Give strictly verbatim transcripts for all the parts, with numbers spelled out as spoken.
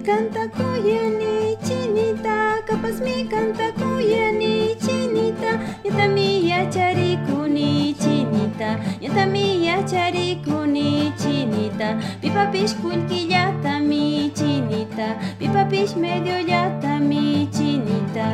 canta kuyani chinita, capaz mi canta kuyani chinita, yatami yacharikuni chinita, yatami yacharikuni chinita, pipapish kulkillatami chinita, pipapish medio yatami chinita.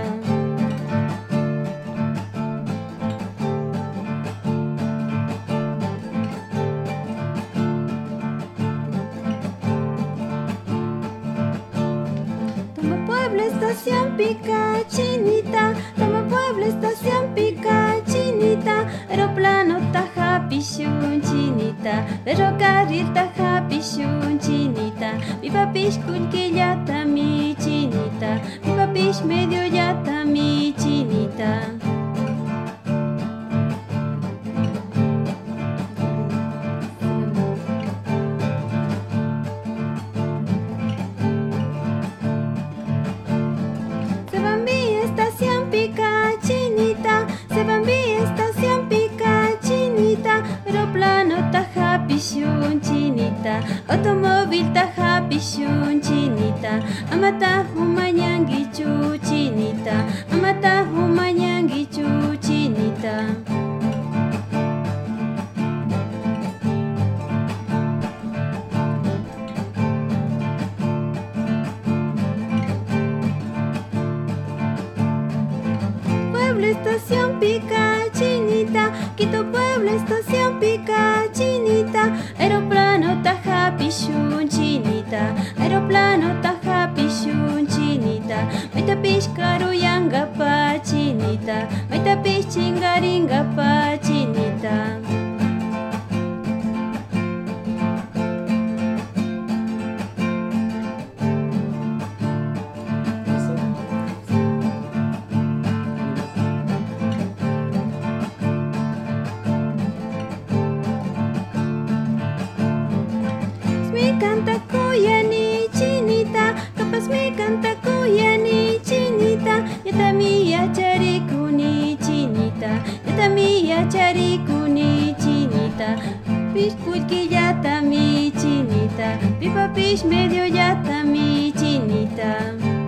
Pueblo, estación pica chinita, toma pueblo, estación pica chinita, aeroplano taja pichun chinita, ferrocarril taja pichun chinita, mi papish kulkillata mi chinita, mi papish medio yata mi chinita. Pichun chinita, automóvil taja pichun chinita, amata humayangi chu chinita, amata humayangi chu chinita. Pueblo, estación pica chinita, Quito pueblo, estación pica chinita, aeroplano taja pichun chinita, aeroplano taja pichun chinita, maitapish karuyanga pa chinita, maitapish chingaringa pa chinita. Canta kuyani chinita, capaz mi canta kuyani chinita, yatami yacharikuni chinita, yatami yacharikuni chinita, pish kulkillata mi chinita, pipapish medio yata mi chinita.